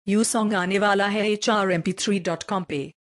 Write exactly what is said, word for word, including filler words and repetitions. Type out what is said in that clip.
You song आने वाला है H R M P three dot com पे।